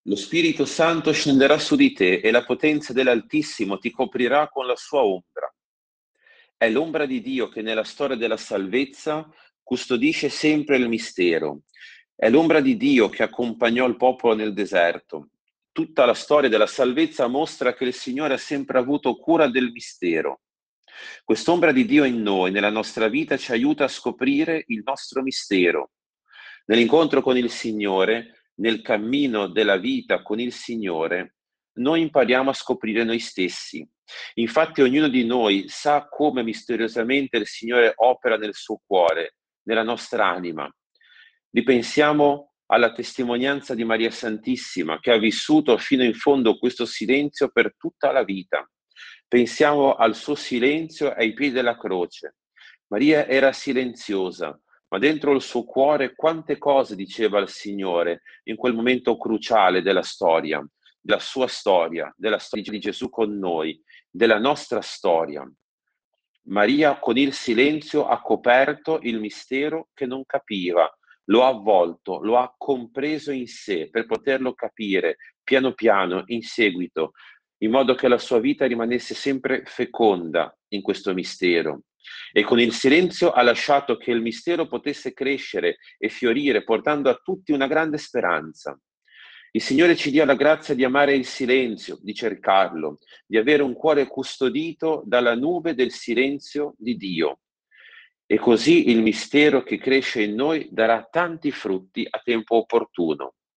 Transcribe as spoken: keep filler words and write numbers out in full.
Lo Spirito Santo scenderà su di te e la potenza dell'Altissimo ti coprirà con la sua ombra. È l'ombra di Dio che nella storia della salvezza custodisce sempre il mistero. È l'ombra di Dio che accompagnò il popolo nel deserto. Tutta la storia della salvezza mostra che il Signore ha sempre avuto cura del mistero. Quest'ombra di Dio in noi, nella nostra vita, ci aiuta a scoprire il nostro mistero. Nell'incontro con il Signore, nel cammino della vita con il Signore, noi impariamo a scoprire noi stessi. Infatti ognuno di noi sa come misteriosamente il Signore opera nel suo cuore, nella nostra anima. Ripensiamo alla testimonianza di Maria Santissima, che ha vissuto fino in fondo questo silenzio per tutta la vita. Pensiamo al suo silenzio ai piedi della croce. Maria era silenziosa, ma dentro il suo cuore quante cose diceva al Signore in quel momento cruciale della storia, della sua storia, della storia di Gesù con noi, della nostra storia. Maria con il silenzio ha coperto il mistero che non capiva, lo ha avvolto, lo ha compreso in sé per poterlo capire piano piano, in seguito, in modo che la sua vita rimanesse sempre feconda in questo mistero. E con il silenzio ha lasciato che il mistero potesse crescere e fiorire, portando a tutti una grande speranza. Il Signore ci dia la grazia di amare il silenzio, di cercarlo, di avere un cuore custodito dalla nube del silenzio di Dio. E così il mistero che cresce in noi darà tanti frutti a tempo opportuno.